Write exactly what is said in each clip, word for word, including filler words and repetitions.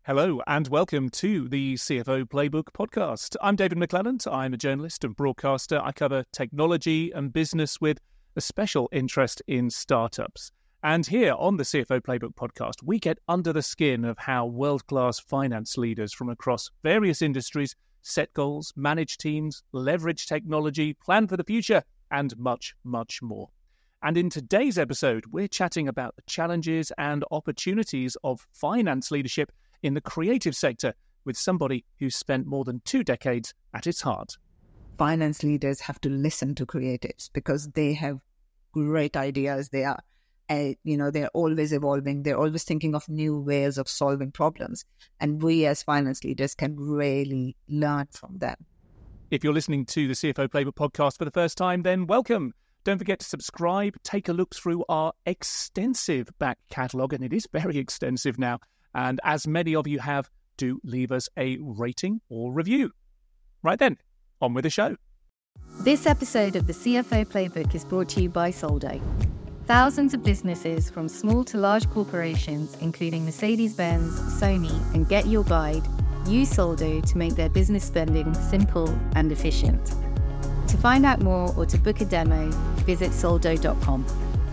Hello and welcome to the C F O Playbook podcast. I'm David McClelland. I'm a journalist and broadcaster. I cover technology and business with a special interest in startups. And here on the C F O Playbook podcast, we get under the skin of how world-class finance leaders from across various industries set goals, manage teams, leverage technology, plan for the future, and much, much more. And in today's episode, we're chatting about the challenges and opportunities of finance leadership in the creative sector with somebody who's spent more than two decades at its heart. Finance leaders have to listen to creatives because they have great ideas. They are, uh, you know, they're always evolving. They're always thinking of new ways of solving problems. And we as finance leaders can really learn from them. If you're listening to the C F O Playbook podcast for the first time, then welcome. Don't forget to subscribe, take a look through our extensive back catalogue, and it is very extensive now. And as many of you have, do leave us a rating or review. Right then, on with the show. This episode of the C F O Playbook is brought to you by Soldo. Thousands of businesses from small to large corporations, including Mercedes-Benz, Sony, and Get Your Guide, use Soldo to make their business spending simple and efficient. To find out more or to book a demo, visit soldo dot com.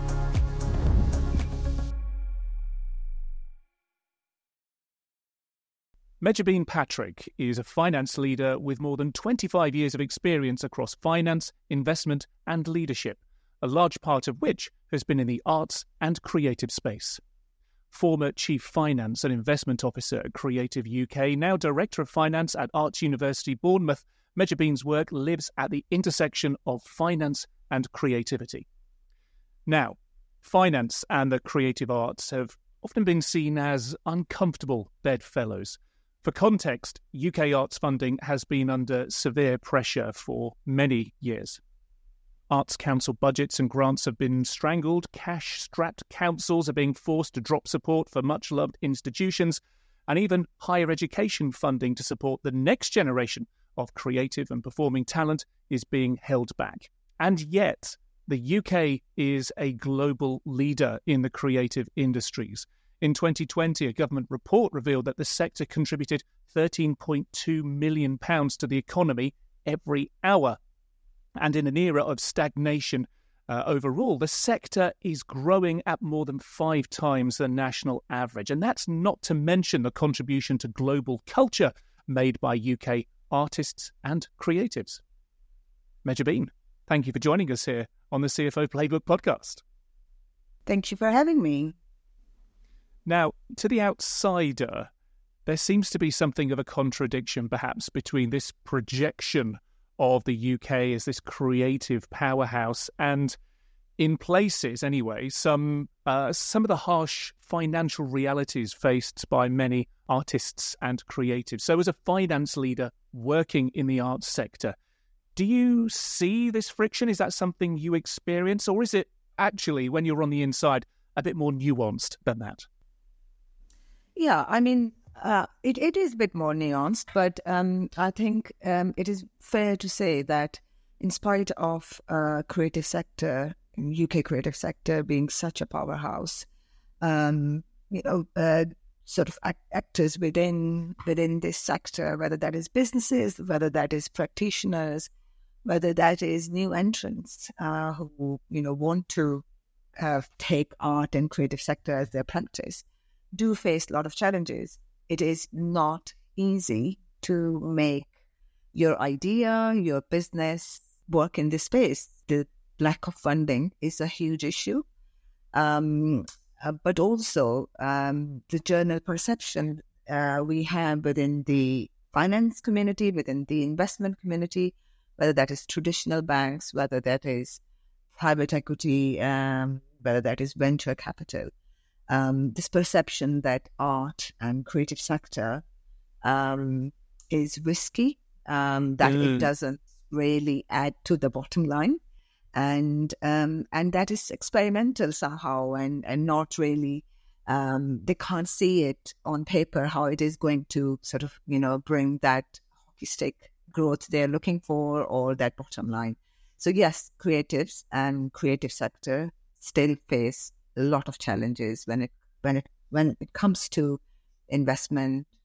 Mejabeen Patrick is a finance leader with more than twenty-five years of experience across finance, investment and leadership, a large part of which has been in the arts and creative space. Former Chief Finance and Investment Officer at Creative U K, now Director of Finance at Arts University Bournemouth, Mejabeen's work lives at the intersection of finance and creativity. Now, finance and the creative arts have often been seen as uncomfortable bedfellows. For context, U K arts funding has been under severe pressure for many years. Arts Council budgets and grants have been strangled, cash-strapped councils are being forced to drop support for much-loved institutions, and even higher education funding to support the next generation of creative and performing talent is being held back. And yet, the U K is a global leader in the creative industries. In twenty twenty, a government report revealed that the sector contributed thirteen point two million pounds to the economy every hour. And in an era of stagnation uh, overall, the sector is growing at more than five times the national average. And that's not to mention the contribution to global culture made by U K artists and creatives. Mejabeen, thank you for joining us here on the C F O Playbook podcast. Thank you for having me. Now, to the outsider, there seems to be something of a contradiction, perhaps, between this projection of the U K as this creative powerhouse and, in places anyway, some uh, some of the harsh financial realities faced by many artists and creatives. So as a finance leader working in the arts sector, do you see this friction? Is that something you experience? Or is it actually, when you're on the inside, a bit more nuanced than that? Yeah, I mean, uh, it, it is a bit more nuanced, but um, I think um, it is fair to say that in spite of uh, creative sector, U K creative sector being such a powerhouse, um, you know, uh, sort of act- actors within within this sector, whether that is businesses, whether that is practitioners, whether that is new entrants uh, who, you know, want to uh, take art and creative sector as their practice, do face a lot of challenges. It is not easy to make your idea, your business work in this space. The lack of funding is a huge issue. Um, uh, but also um, the general perception uh, we have within the finance community, within the investment community, whether that is traditional banks, whether that is private equity, um, whether that is venture capital. Um, this perception that art and creative sector um, is risky, um, that mm. it doesn't really add to the bottom line, and um, and that is experimental somehow, and, and not really, um, they can't see it on paper how it is going to sort of, you know, bring that hockey stick growth they're looking for or that bottom line. So yes, creatives and creative sector still face a lot of challenges when it when it when it comes to investment,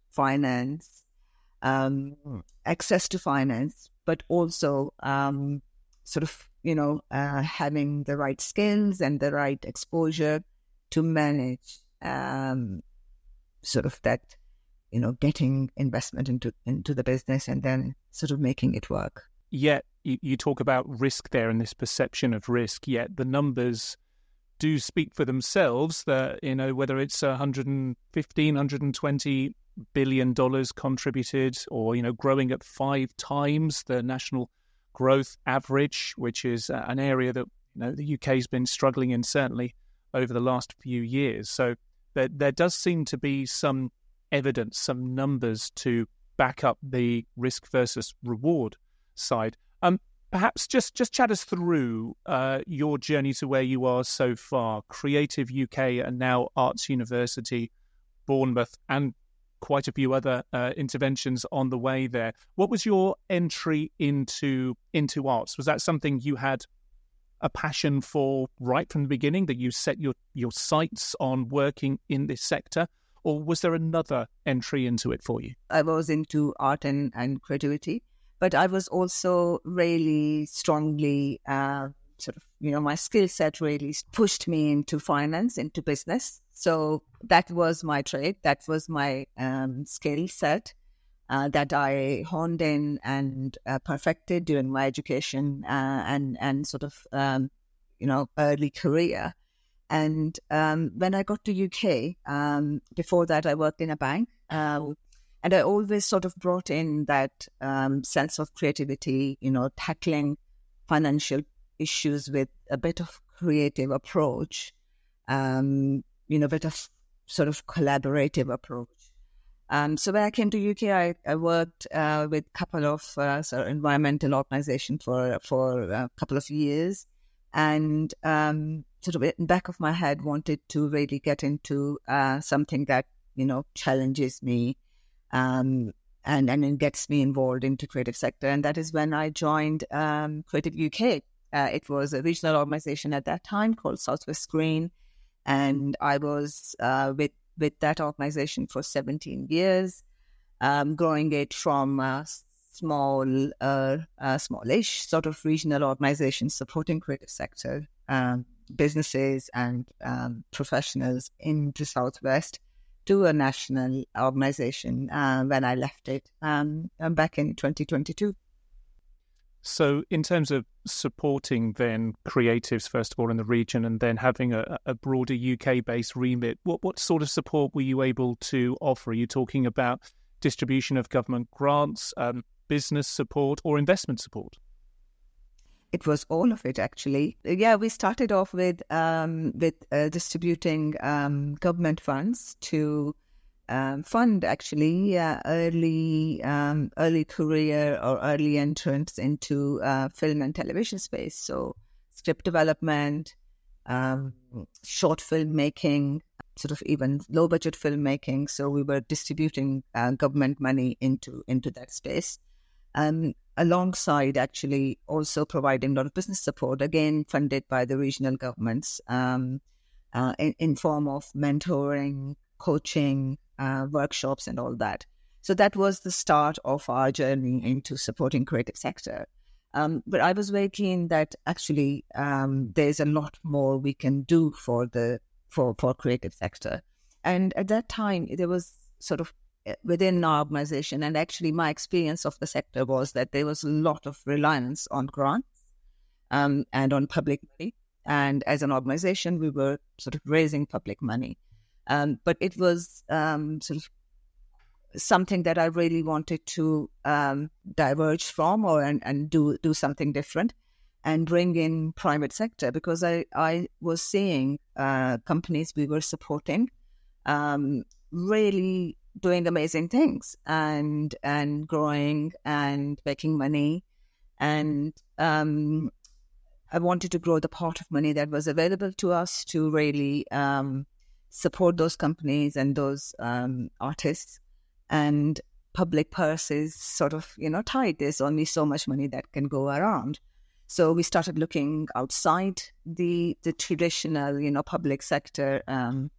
finance, um, access to finance, but also um, sort of, you know, uh, having the right skills and the right exposure to manage um, sort of that, you know, getting investment into, into the business and then sort of making it work. Yet you, you talk about risk there and this perception of risk, yet the numbers do speak for themselves that, you know, whether it's one hundred fifteen, one hundred twenty billion dollars contributed or, you know, growing at five times the national growth average, which is an area that, you know, the U K has been struggling in certainly over the last few years. So there, there does seem to be some evidence, some numbers to back up the risk versus reward side. Um, perhaps just, just chat us through uh, your journey to where you are so far. Creative U K and now Arts University, Bournemouth, and quite a few other uh, interventions on the way there. What was your entry into into arts? Was that something you had a passion for right from the beginning, that you set your, your sights on working in this sector? Or was there another entry into it for you? I was into art and, and creativity, but I was also really strongly uh, sort of, you know, my skill set really pushed me into finance, into business. So that was my trade. That was my um, skill set uh, that I honed in and uh, perfected during my education uh, and, and sort of, um, you know, early career. And um, when I got to U K, um, before that I worked in a bank. Um, and I always sort of brought in that um, sense of creativity, you know, tackling financial issues with a bit of creative approach, um, you know, a bit of sort of collaborative approach. Um, so when I came to U K, I, I worked uh, with a couple of uh, sort of environmental organizations for, for a couple of years. And um, sort of in the back of my head wanted to really get into uh, something that, you know, challenges me um, and, and it gets me involved into creative sector. And that is when I joined um, Creative U K. Uh, it was a regional organization at that time called Southwest Green. And I was uh, with, with that organization for seventeen years, um, growing it from uh, small, uh, uh, smallish sort of regional organizations supporting creative sector um, businesses and um, professionals in the Southwest to a national organization uh, when I left it um, back in twenty twenty-two. So in terms of supporting then creatives, first of all, in the region and then having a, a broader U K-based remit, what, what sort of support were you able to offer? Are you talking about distribution of government grants, um, business support or investment support? It was all of it, actually. Yeah, we started off with um, with uh, distributing um, government funds to um, fund, actually, uh, early um, early career or early entrance into uh, film and television space. So script development, um, short filmmaking, sort of even low-budget filmmaking. So we were distributing uh, government money into, into that space. Um, alongside actually also providing a lot of business support, again funded by the regional governments um, uh, in, in form of mentoring, coaching, uh, workshops and all that. So that was the start of our journey into supporting creative sector. Um, but I was very keen that actually um, there's a lot more we can do for the for, for creative sector. And at that time, there was sort of within our organization, and actually my experience of the sector was that there was a lot of reliance on grants um, and on public money. And as an organization, we were sort of raising public money. Um, but it was um, sort of something that I really wanted to um, diverge from or and, and do do something different and bring in private sector, because I, I was seeing uh, companies we were supporting um, really doing amazing things and and growing and making money. And um, I wanted to grow the pot of money that was available to us to really um, support those companies and those um, artists. And public purses sort of, you know, tight. There's only so much money that can go around. So we started looking outside the the traditional, you know, public sector um,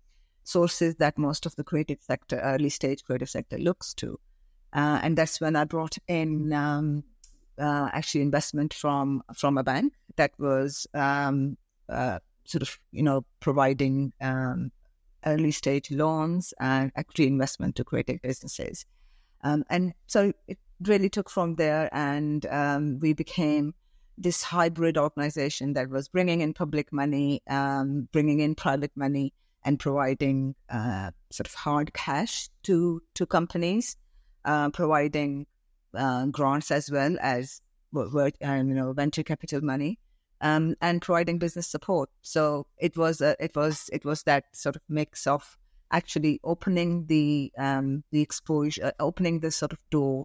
sources that most of the creative sector, early stage creative sector looks to. Uh, and that's when I brought in um, uh, actually investment from from a bank that was um, uh, sort of, you know, providing um, early stage loans and equity investment to creative businesses. Um, and so it really took from there, and um, we became this hybrid organization that was bringing in public money, um, bringing in private money, and providing uh, sort of hard cash to to companies, uh, providing uh, grants as well as uh, you know venture capital money, um, and providing business support. So it was a, it was it was that sort of mix of actually opening the um, the exposure, opening the sort of door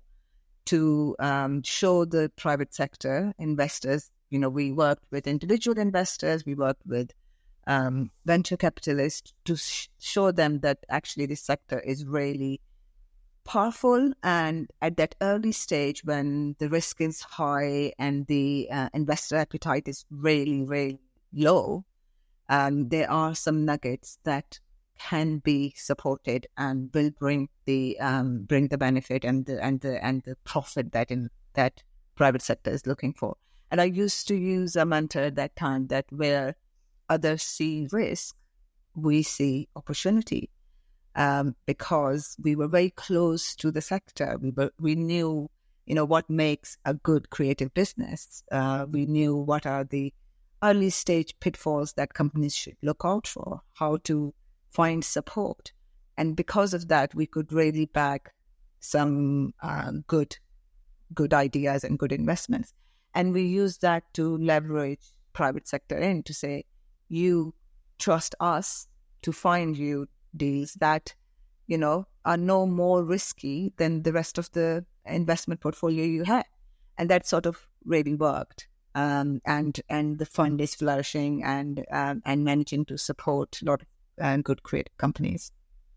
to um, show the private sector investors. You know, we worked with individual investors, we worked with um, venture capitalists to sh- show them that actually this sector is really powerful. And at that early stage when the risk is high and the uh, investor appetite is really, really low, um, there are some nuggets that can be supported and will bring the um, bring the benefit and the and the and the profit that in that private sector is looking for. And I used to use a mantra at that time that where others see risk, we see opportunity, um, because we were very close to the sector. We were, we knew, you know, what makes a good creative business. Uh, we knew what are the early stage pitfalls that companies should look out for, how to find support. And because of that, we could really back some uh, good good ideas and good investments. And we use that to leverage private sector in to say, you trust us to find you deals that, you know, are no more risky than the rest of the investment portfolio you have. And that sort of really worked. Um, and and the fund is flourishing and um, and managing to support a lot of and good creative companies.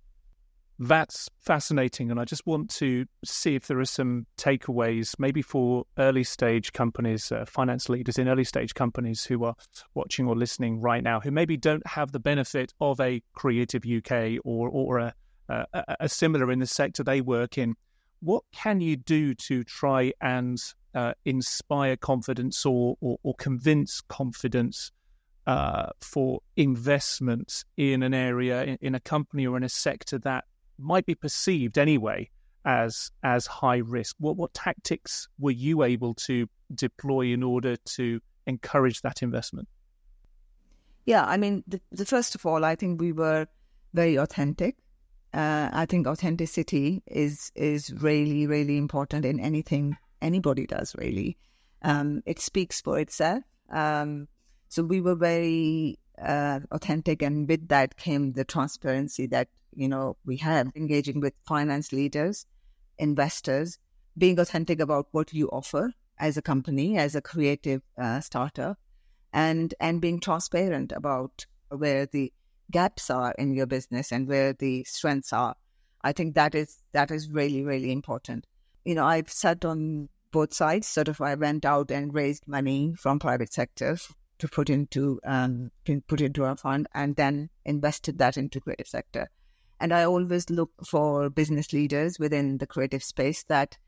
That's fascinating. And I just want to see if there are some takeaways, maybe for early stage companies, uh, finance leaders in early stage companies who are watching or listening right now, who maybe don't have the benefit of a Creative U K or, or a, a, a similar in the sector they work in. What can you do to try and uh, inspire confidence or, or, or convince confidence Uh, for investment in an area, in, in a company or in a sector that might be perceived anyway as as high risk? What what tactics were you able to deploy in order to encourage that investment? Yeah, I mean, the, the first of all, I think we were very authentic. Uh, I think authenticity is is really, really important in anything anybody does, really. Um, it speaks for itself. Um, So we were very uh, authentic, and with that came the transparency that, you know, we have, engaging with finance leaders, investors, being authentic about what you offer as a company, as a creative uh, startup, and and being transparent about where the gaps are in your business and where the strengths are. I think that is that is really, really important. You know, I've sat on both sides. Sort of, I went out and raised money from private sector to put into um, to put into our fund, and then invested that into creative sector. And I always look for business leaders within the creative space that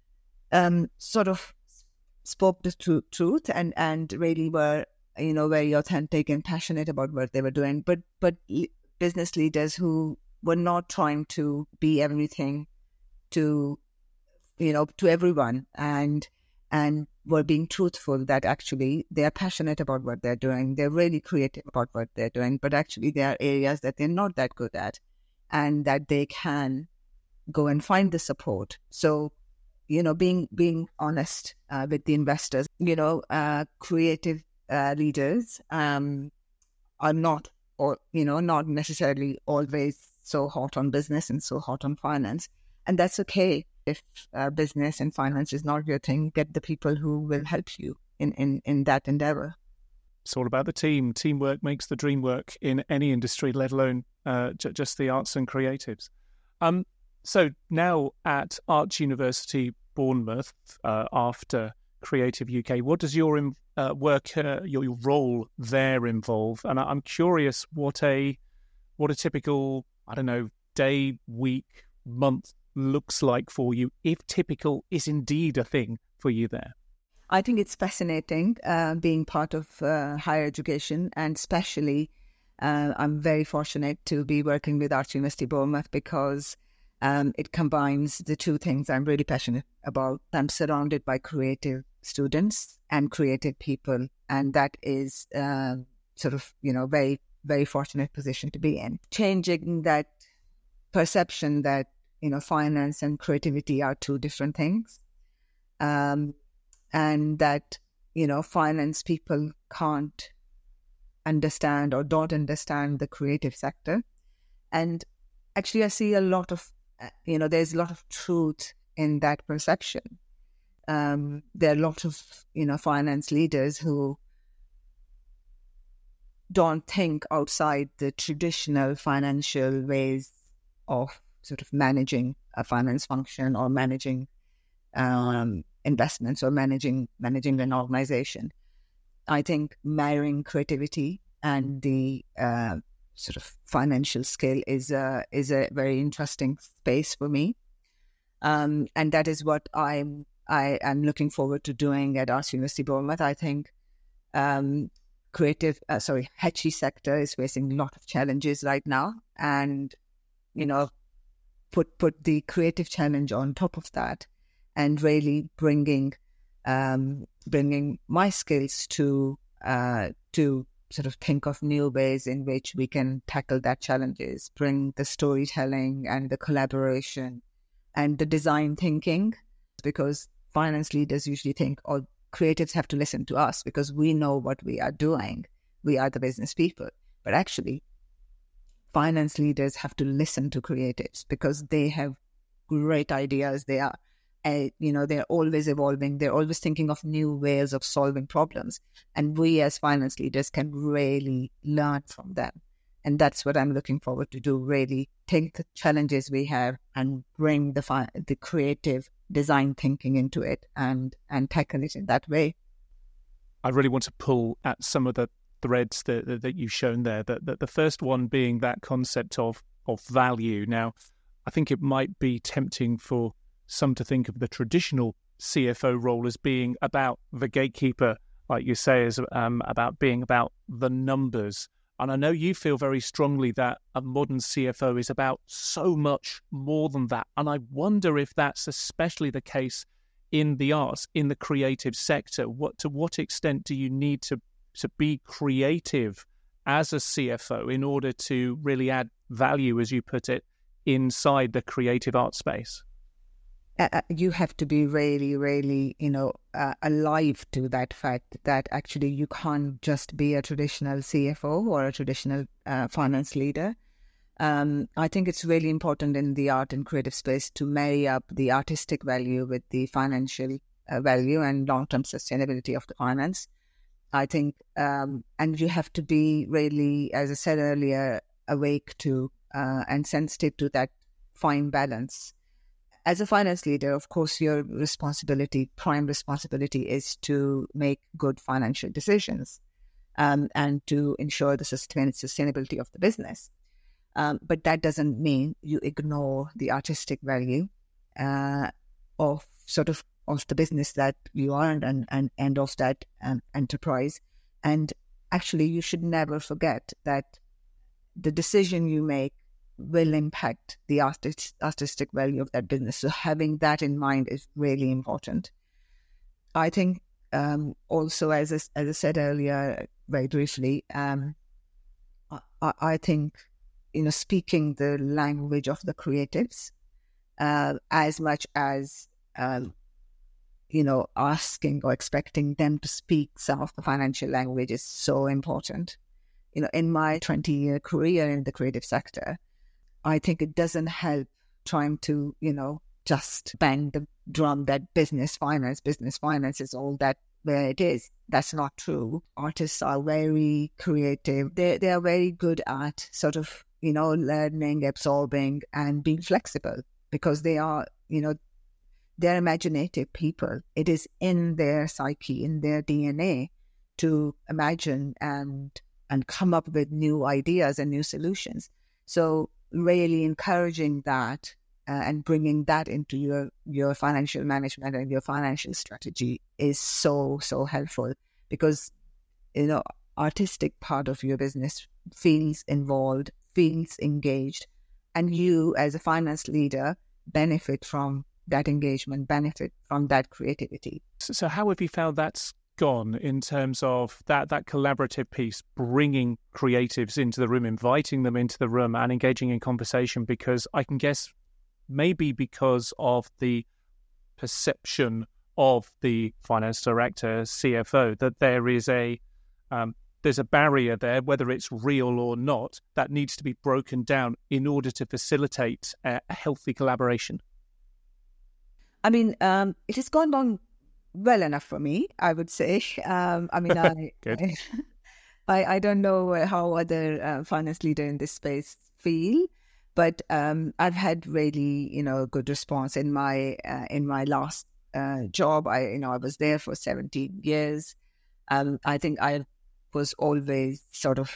um, sort of spoke the tr- truth and, and really were, you know, very authentic and passionate about what they were doing. But but business leaders who were not trying to be everything to, you know, to everyone, and and were being truthful that actually they are passionate about what they're doing. They're really creative about what they're doing, but actually there are areas that they're not that good at, and that they can go and find the support. So, you know, being being honest uh, with the investors, you know, uh, creative uh, leaders um, are not, or you know, not necessarily always so hot on business and so hot on finance, and that's okay. If uh, business and finance is not your thing, get the people who will help you in, in, in that endeavor. It's all about the team. Teamwork makes the dream work in any industry, let alone uh, j- just the arts and creatives. Um, so now at Arts University Bournemouth, uh, after Creative U K, what does your uh, work, uh, your, your role there involve? And I'm curious what a what a typical I don't know, day, week, month looks like for you, if typical is indeed a thing for you there? I think it's fascinating uh, being part of uh, higher education, and especially uh, I'm very fortunate to be working with Arts University Bournemouth because um, it combines the two things I'm really passionate about. I'm surrounded by creative students and creative people, and that is uh, sort of, you know, very, very fortunate position to be in. Changing that perception that, you know, finance and creativity are two different things. Um, and that, you know, finance people can't understand or don't understand the creative sector. And actually, I see a lot of, you know, there's a lot of truth in that perception. Um, there are a lot of, you know, finance leaders who don't think outside the traditional financial ways of sort of managing a finance function or managing um, investments or managing managing an organization. I think marrying creativity and the uh, sort of financial skill is a is a very interesting space for me, um, and that is what I'm I am looking forward to doing at Arts University Bournemouth. I think um, creative, uh, sorry, H E sector is facing a lot of challenges right now, and you know, put put the creative challenge on top of that, and really bringing um, bringing my skills to uh, to sort of think of new ways in which we can tackle that challenges, bring the storytelling and the collaboration and the design thinking, because finance leaders usually think, oh, creatives have to listen to us because we know what we are doing. We are the business people. But actually, finance leaders have to listen to creatives because they have great ideas. They are, uh, you know, they're always evolving. They're always thinking of new ways of solving problems. And we as finance leaders can really learn from them. And that's what I'm looking forward to do, really take the challenges we have and bring the fi- the creative design thinking into it and, and tackle it in that way. I really want to pull at some of the threads that, that, that you've shown there, that, that the first one being that concept of, of value. Now, I think it might be tempting for some to think of the traditional C F O role as being about the gatekeeper, like you say, is um, about being about the numbers. And I know you feel very strongly that a modern C F O is about so much more than that. And I wonder if that's especially the case in the arts, in the creative sector. What to what extent do you need to, to be creative as a C F O in order to really add value, as you put it, inside the creative art space? Uh, you have to be really, really, you know, uh, alive to that fact that actually you can't just be a traditional C F O or a traditional uh, finance leader. Um, I think it's really important in the art and creative space to marry up the artistic value with the financial uh, value and long-term sustainability of the finance. I think, um, and you have to be really, as I said earlier, awake to uh, and sensitive to that fine balance. As a finance leader, of course, your responsibility, prime responsibility, is to make good financial decisions um, and to ensure the sustain- sustainability of the business. Um, but that doesn't mean you ignore the artistic value uh, of sort of of the business that you are and and, and of that um, enterprise. And actually, you should never forget that the decision you make will impact the artist, artistic value of that business. So having that in mind is really important. I think um, also, as I, as I said earlier, very briefly, um, I, I think, you know, speaking the language of the creatives uh, as much as, um, you know, asking or expecting them to speak some of the financial language is so important. You know, in my twenty-year career in the creative sector, I think it doesn't help trying to, you know, just bang the drum that business finance, business finance is all that where it is. That's not true. Artists are very creative. They they are very good at sort of, you know, learning, absorbing, and being flexible because they are, you know, they're imaginative people. It is in their psyche, in their D N A to imagine and and come up with new ideas and new solutions. So really encouraging that uh, and bringing that into your, your financial management and your financial strategy is so, so helpful, because, you know, artistic part of your business feels involved, feels engaged, and you as a finance leader benefit from that engagement, benefit from that creativity. So, so how have you found that's gone in terms of that that collaborative piece, bringing creatives into the room, inviting them into the room and engaging in conversation? Because I can guess maybe because of the perception of the finance director, C F O, that there is a um, there's a barrier there, whether it's real or not, that needs to be broken down in order to facilitate a, a healthy collaboration. I mean, um, it has gone on well enough for me, I would say. Um, I mean, I, I, I I don't know how other uh, finance leaders in this space feel, but um, I've had really, you know, good response in my uh, in my last uh, job. I, you know, I was there for seventeen years. Um, I think I was always sort of,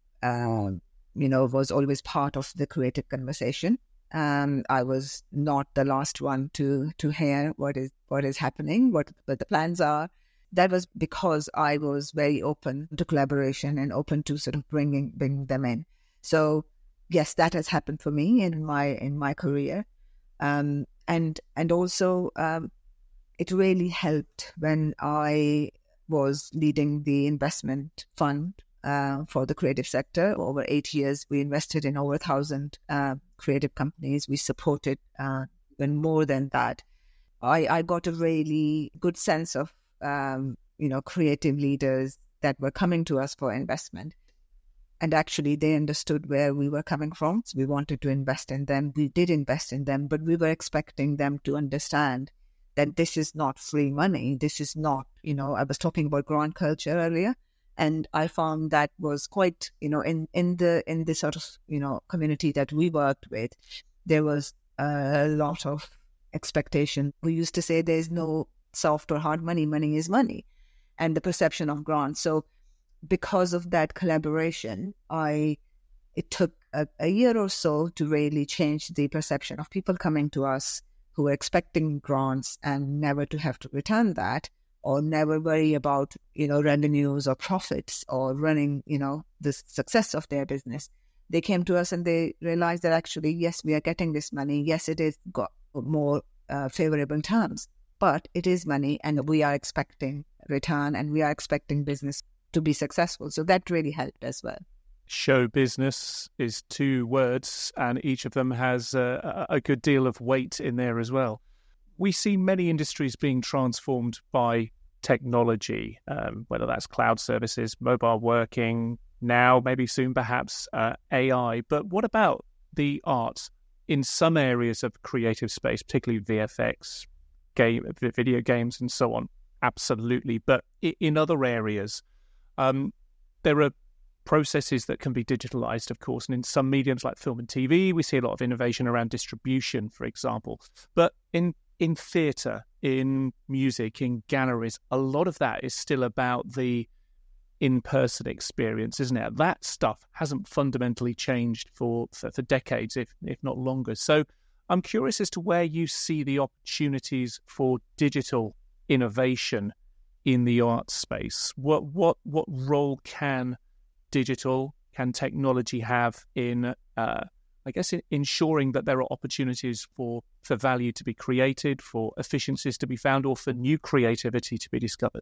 uh, you know, was always part of the creative conversation. Um, I was not the last one to to hear what is what is happening, what, what the plans are. That was because I was very open to collaboration and open to sort of bringing bringing them in. So yes, that has happened for me in my in my career, um, and and also um, it really helped when I was leading the investment fund uh, for the creative sector. Over eight years, we invested in over a thousand uh, creative companies. We supported uh, even more than that. I, I got a really good sense of, um, you know, creative leaders that were coming to us for investment. And actually, they understood where we were coming from. So we wanted to invest in them. We did invest in them, but we were expecting them to understand that this is not free money. This is not, you know, I was talking about grant culture earlier, and I found that was quite, you know, in, in the in the sort of, you know, community that we worked with, there was a lot of expectation. We used to say there's no soft or hard money, money is money, and the perception of grants. So because of that collaboration, I it took a, a year or so to really change the perception of people coming to us who were expecting grants and never to have to return that, or never worry about, you know, revenues or profits or running, you know, the success of their business. They came to us and they realized that actually, yes, we are getting this money. Yes, it is got more uh, favorable terms, but it is money and we are expecting return and we are expecting business to be successful. So that really helped as well. Show business is two words, and each of them has a, a good deal of weight in there as well. We see many industries being transformed by technology, um, whether that's cloud services, mobile working, now, maybe soon, perhaps uh, A I. But what about the arts in some areas of creative space, particularly V F X, game, video games, and so on? Absolutely. But in other areas, um, there are processes that can be digitalized, of course, and in some mediums like film and T V, we see a lot of innovation around distribution, for example. But in in theatre, in music, in galleries, a lot of that is still about the in-person experience, isn't it? That stuff hasn't fundamentally changed for, for, for decades, if if not longer. So I'm curious as to where you see the opportunities for digital innovation in the arts space. What what what role can digital, can technology have in, uh, I guess, in ensuring that there are opportunities for, for value to be created, for efficiencies to be found, or for new creativity to be discovered?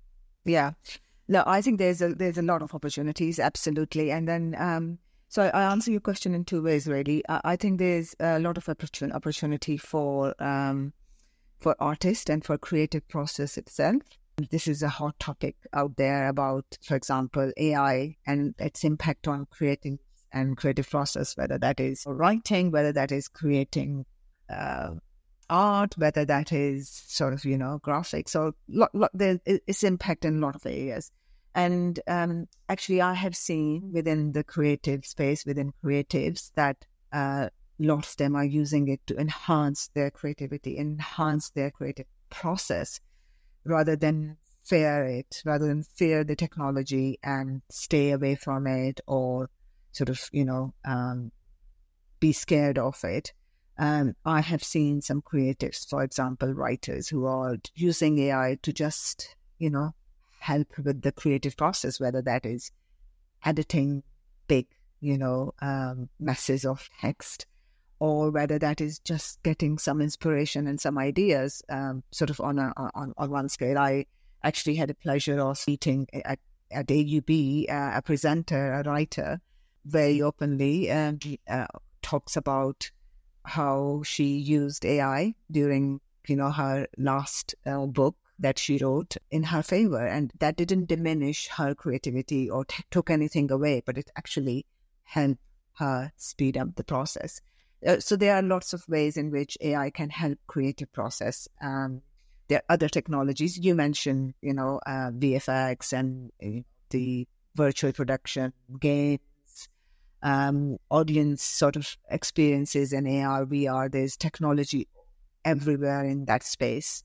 Yeah. No, I think there's a there's a lot of opportunities, absolutely. And then, um, so I answer your question in two ways, really. I, I think there's a lot of opportunity for um, for artists and for creative process itself. This is a hot topic out there about, for example, A I and its impact on creating and creative process, whether that is writing, whether that is creating uh, art, whether that is sort of, you know, graphics, or lo- lo- there is impact in a lot of areas. And um, actually, I have seen within the creative space, within creatives, that uh, lots of them are using it to enhance their creativity, enhance their creative process, rather than fear it, rather than fear the technology and stay away from it, or sort of, you know, um, be scared of it. Um, I have seen some creatives, for example, writers who are using A I to just, you know, help with the creative process, whether that is editing big, you know, um, masses of text, or whether that is just getting some inspiration and some ideas, um, sort of on a on, on one scale. I actually had a pleasure of meeting at, at A U B uh, a presenter, a writer, very openly, and uh, talks about how she used A I during, you know, her last uh, book that she wrote in her favor. And that didn't diminish her creativity or t- took anything away, but it actually helped her speed up the process. Uh, so there are lots of ways in which A I can help creative process. Um, there are other technologies. You mentioned, you know, uh, V F X and uh, the virtual production, games, Um, audience sort of experiences in A R, V R. There's technology everywhere in that space.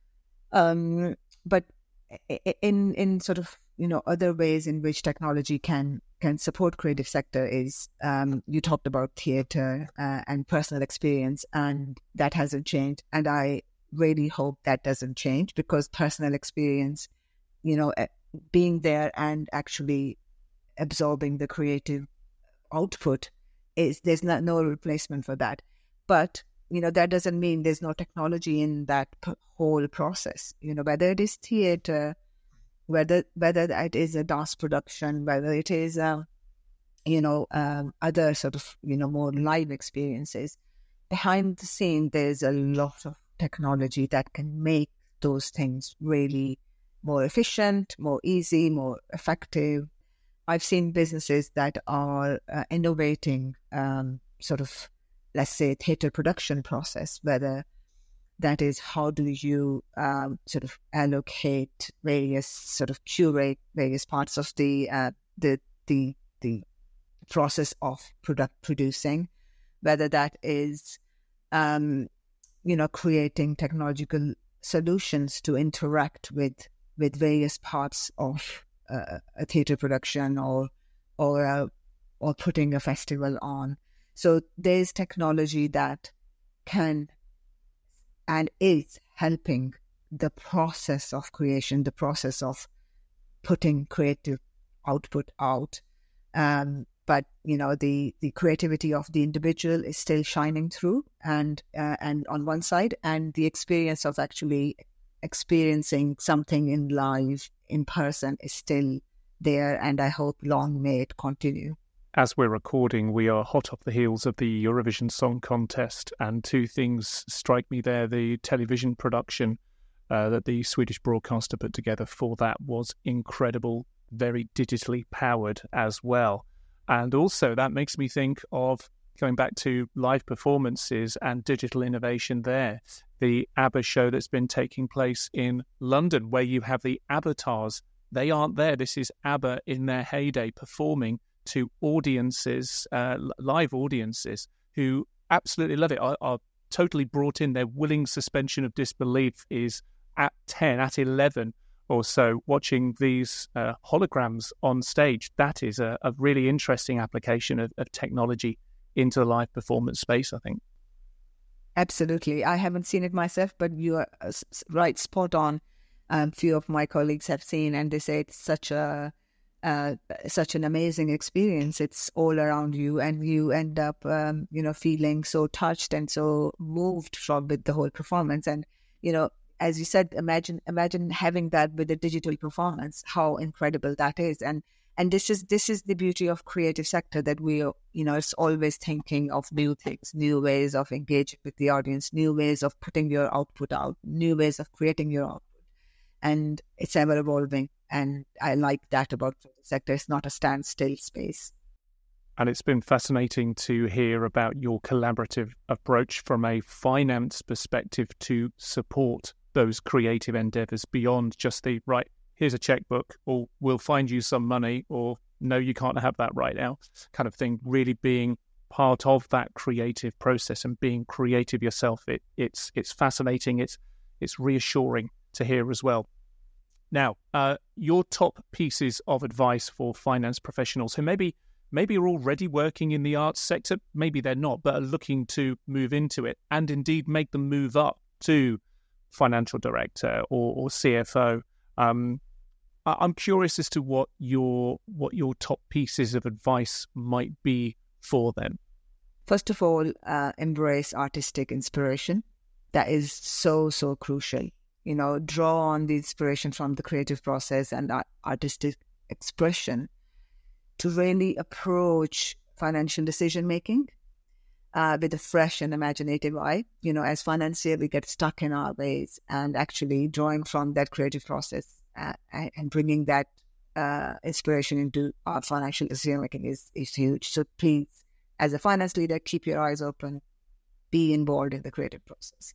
Um, but in in sort of, you know, other ways in which technology can can support creative sector is, um, you talked about theater uh, and personal experience, and that hasn't changed. And I really hope that doesn't change, because personal experience, you know, being there and actually absorbing the creative output, is there's not no replacement for that. But, you know, that doesn't mean there's no technology in that p- whole process. You know, whether it is theater, whether whether it is a dance production, whether it is, uh, you know, um, other sort of, you know, more live experiences, behind the scene, there's a lot of technology that can make those things really more efficient, more easy, more effective. I've seen businesses that are uh, innovating um, sort of, let's say, theatre production process, whether that is how do you um, sort of allocate various, sort of curate various parts of the uh, the the the process of product producing, whether that is um, you know, creating technological solutions to interact with with various parts of Uh, a theatre production, or or uh, or putting a festival on. So there's technology that can and is helping the process of creation, the process of putting creative output out. Um, but you know, the the creativity of the individual is still shining through, and uh, and on one side, and the experience of actually experiencing something in live, in person, is still there, and I hope long may it continue. As we're recording, we are hot off the heels of the Eurovision Song Contest, and two things strike me there. The television production uh, that the Swedish broadcaster put together for that was incredible, very digitally powered as well. And also that makes me think of going back to live performances and digital innovation there. The ABBA show that's been taking place in London, where you have the avatars. They aren't there. This is ABBA in their heyday performing to audiences, uh, live audiences, who absolutely love it, are, are totally brought in. Their willing suspension of disbelief is at ten, at eleven or so, watching these uh, holograms on stage. That is a, a really interesting application of, of technology into the live performance space, I think. Absolutely. I haven't seen it myself, but you are right, spot on. A um, few of my colleagues have seen, and they say it's such a uh, such an amazing experience. It's all around you, and you end up, um, you know, feeling so touched and so moved from with the whole performance. And you know, as you said, imagine imagine having that with a digital performance. How incredible that is! And And this is this is the beauty of creative sector, that we are, you know, it's always thinking of new things, new ways of engaging with the audience, new ways of putting your output out, new ways of creating your output. And it's ever evolving. And I like that about the sector. It's not a standstill space. And it's been fascinating to hear about your collaborative approach from a finance perspective to support those creative endeavors beyond just the, right, here's a checkbook, or we'll find you some money, or no, you can't have that right now, kind of thing. Really being part of that creative process and being creative yourself. It, it's it's fascinating. It's it's reassuring to hear as well. Now, uh, your top pieces of advice for finance professionals who maybe maybe are already working in the arts sector, maybe they're not, but are looking to move into it and indeed make the move up to financial director or, or C F O. Um, I'm curious as to what your what your top pieces of advice might be for them. First of all, uh, embrace artistic inspiration. That is so, so crucial. You know, draw on the inspiration from the creative process and art- artistic expression to really approach financial decision-making uh, with a fresh and imaginative eye. You know, as financiers, we get stuck in our ways, and actually drawing from that creative process uh, and bringing that uh, inspiration into our financial decision-making is, is huge. So please, as a finance leader, keep your eyes open, be involved in the creative process.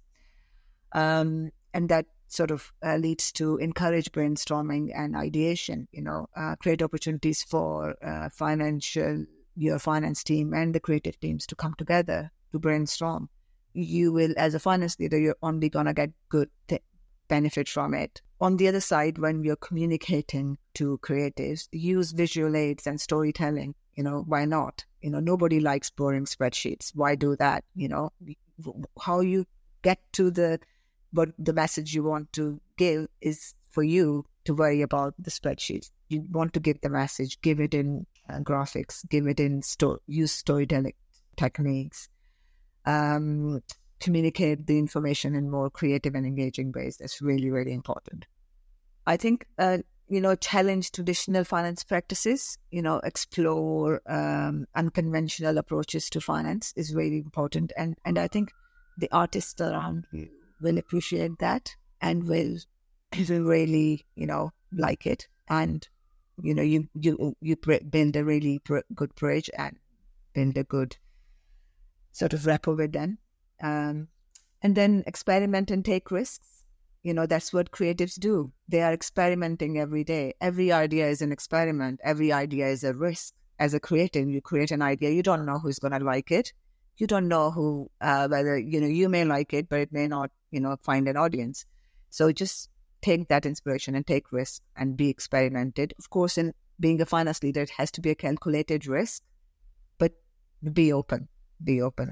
Um, and that sort of uh, leads to encourage brainstorming and ideation, you know, uh, create opportunities for uh, financial, your finance team and the creative teams to come together to brainstorm. You will, as a finance leader, you're only going to get good th- benefit from it. On the other side, when you're communicating to creatives, use visual aids and storytelling. You know, why not? You know, nobody likes boring spreadsheets. Why do that? You know, how you get to the but the message you want to give is for you to worry about the spreadsheet. You want to give the message, give it in uh, graphics, give it in, sto- use storytelling techniques, um, communicate the information in more creative and engaging ways. That's really, really important. I think, uh, you know, challenge traditional finance practices, you know, explore um, unconventional approaches to finance is really important. And, and I think the artists around you will appreciate that and will, will really, you know, like it. And, you know, you you you build a really good bridge and build a good sort of rapport with them. Um, and then experiment and take risks. You know, that's what creatives do. They are experimenting every day. Every idea is an experiment. Every idea is a risk. As a creative, you create an idea. You don't know who's going to like it. You don't know who, uh, whether, you know, you may like it, but it may not, you know, find an audience. So just take that inspiration and take risks and be experimented. Of course, in being a finance leader, it has to be a calculated risk, but be open, be open.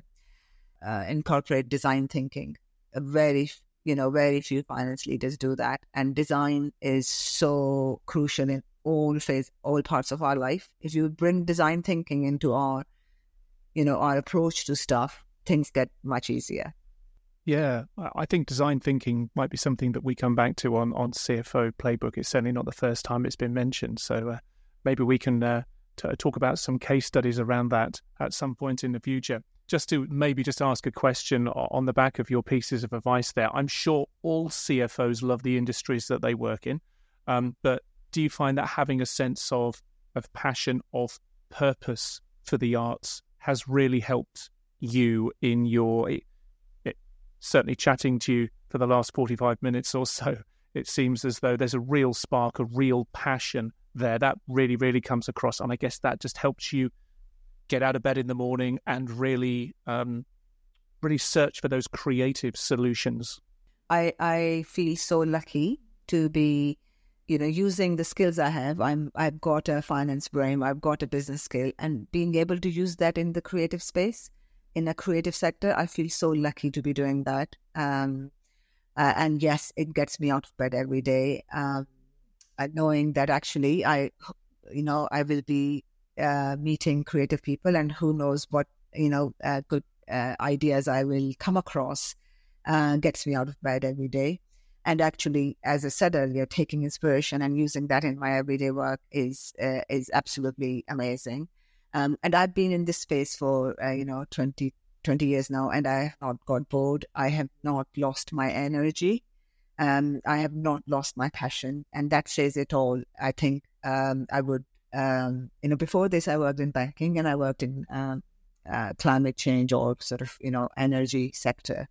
Uh, incorporate design thinking. A very, you know, very few finance leaders do that. And design is so crucial in all phase, all parts of our life. If you bring design thinking into our you know, our approach to stuff, things get much easier. Yeah, I think design thinking might be something that we come back to on, on C F O Playbook. It's certainly not the first time it's been mentioned. So uh, maybe we can uh, t- talk about some case studies around that at some point in the future. Just to maybe just ask a question on the back of your pieces of advice there. I'm sure all C F Os love the industries that they work in. Um, but do you find that having a sense of, of passion, of purpose for the arts has really helped you in your, it, it, certainly chatting to you for the last forty-five minutes or so, it seems as though there's a real spark, a real passion there. That really, really comes across. And I guess that just helps you get out of bed in the morning and really, um, really search for those creative solutions. I, I feel so lucky to be, you know, using the skills I have. I'm, I've got a finance brain, I've got a business skill, and being able to use that in the creative space, in a creative sector, I feel so lucky to be doing that. Um, uh, and yes, it gets me out of bed every day, um, knowing that actually I, you know, I will be uh, meeting creative people, and who knows what, you know, uh, good uh, ideas I will come across, uh, gets me out of bed every day. And actually, as I said earlier, taking inspiration and using that in my everyday work is uh, is absolutely amazing. Um, and I've been in this space for, uh, you know, twenty, twenty years now, and I have not got bored. I have not lost my energy. Um, I have not lost my passion. And that says it all. I think um, I would, um, you know, before this, I worked in banking and I worked in um, uh, climate change or sort of, you know, energy sector.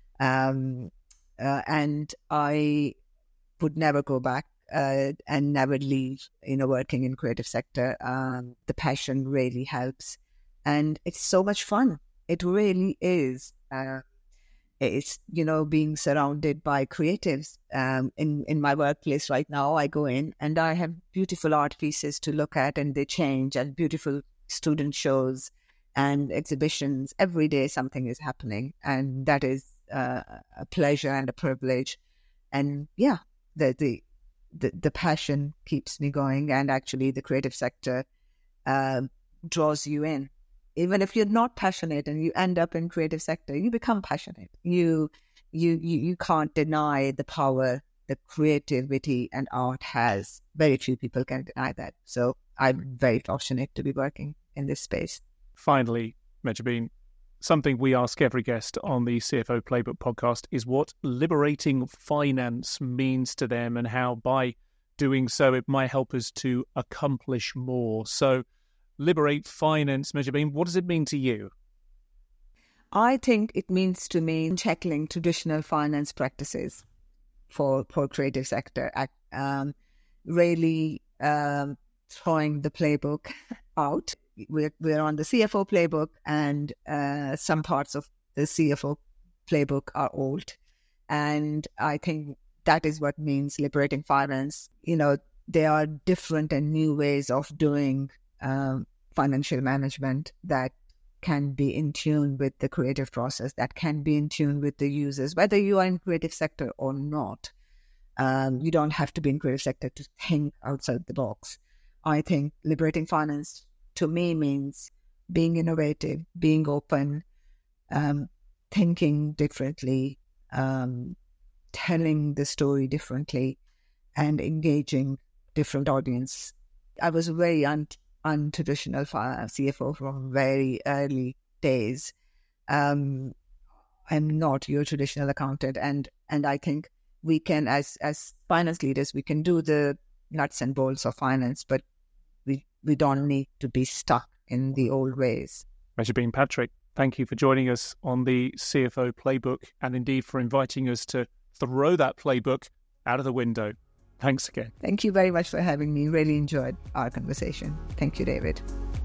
Um Uh, and I would never go back uh, and never leave, you know, working in creative sector. Um, the passion really helps. And it's so much fun. It really is. Uh, it's, you know, being surrounded by creatives. Um, in, in my workplace right now, I go in and I have beautiful art pieces to look at, and they change, and beautiful student shows and exhibitions. Every day something is happening, and that is uh, a pleasure and a privilege. And yeah, the, the the the passion keeps me going, and actually the creative sector uh, draws you in. Even if you're not passionate and you end up in creative sector, you become passionate. You you you, you can't deny the power that creativity and art has. Very few people can deny that. So I'm very fortunate to be working in this space. Finally, Mehjabeen, something we ask every guest on the C F O Playbook podcast is what liberating finance means to them and how by doing so it might help us to accomplish more. So liberate finance, Mehjabeen, what does it mean to you? I think it means to me tackling traditional finance practices for for creative sector, um, really um, throwing the playbook out. We're, we're on the C F O playbook, and uh, some parts of the C F O playbook are old. And I think that is what means liberating finance. You know, there are different and new ways of doing um, financial management that can be in tune with the creative process, that can be in tune with the users, whether you are in creative sector or not. Um, you don't have to be in creative sector to think outside the box. I think liberating finance to me means being innovative, being open, um, thinking differently, um, telling the story differently, and engaging different audience. I was a very un- untraditional C F O from very early days. Um, I'm not your traditional accountant, and and I think we can, as as finance leaders, we can do the nuts and bolts of finance, but we we don't need to be stuck in the old ways. Mehjabeen Patrick, thank you for joining us on the C F O Playbook, and indeed for inviting us to throw that playbook out of the window. Thanks again. Thank you very much for having me. Really enjoyed our conversation. Thank you, David.